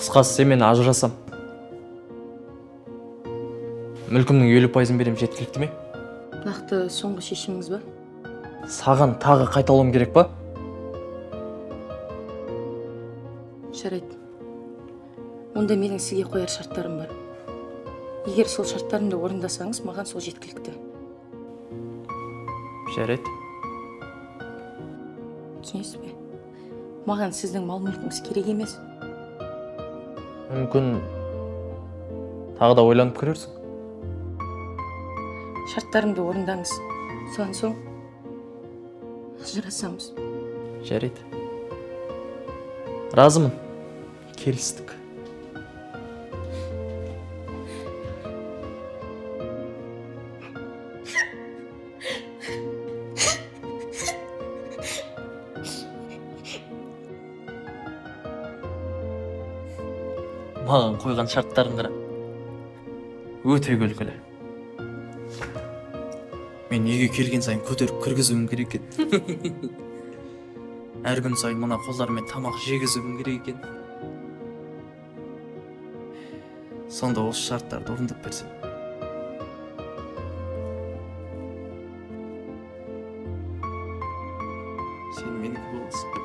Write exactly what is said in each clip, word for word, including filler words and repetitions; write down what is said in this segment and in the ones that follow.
Қысқасы сен мен ажырасам. Мүлкімнің елу пайызын берем, жеткілікті ме? Нақты соңғы шешіміңіз ба? Саған тағы қайталауым керек па? Жарайды. Онда менің сізге қояр шарттарым бар. Егер сол шарттарымды орындасаңыз, маған сол жеткілікті. Жарайды. Түсінесіз бе? Маған сіздің мал-мүлкіңіз керек емес. Мүмкін тағы да ойланып көрерсің. Шарттарымды орындаңыз. Содан соң ажырасамыз. Жарайды. Разымын. Келістік. Маған қойған шарттарын қара. Өте күлкілі. Мен үйге келген сайын көтеріп кіргізуім керек екен. Әр күн сайын мына қолдармен тамақ жегізуім керек екен. Сонда осы шарттарды орындап берсем. Сен менікі боласың.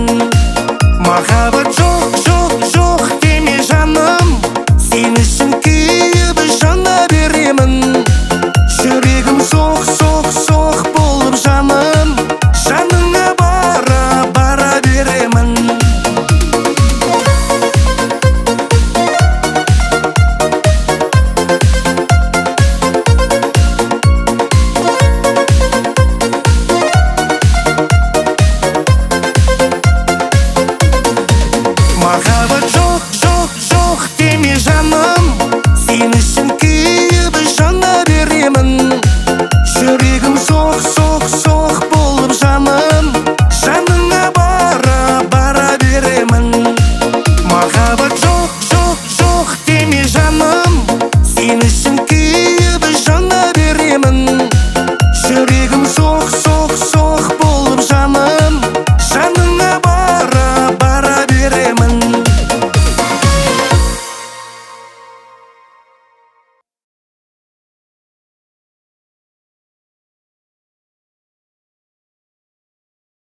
Махаббат жоқ, жоқ, жоқ деме жаным, сен үшін